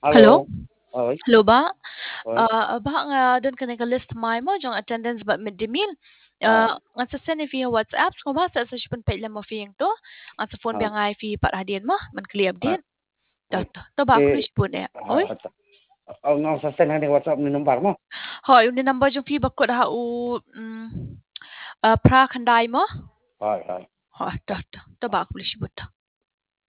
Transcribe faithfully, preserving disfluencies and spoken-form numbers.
Hello? Hello. Oi. Hello ba? Oi. Uh, ba nga doon ka naka-list my mo jong attendance ba mid meal. Ah. Uh, nga sa send via WhatsApp ko ba sa sa sipon pa ilang mo fee to. Ang sa phone Ah. ba nga fee para hadin mo man clear Ah. din. To Oi. to. To ba ko Eh, ni sipon eh. Oy. ah, oh, no, sa send ni WhatsApp ni number mo. Hoy, yung number jong fee ba ko ha u mm, uh, pra kanday mo? Hoy, hoy. Ha, to to. To ba ko ni sipon to.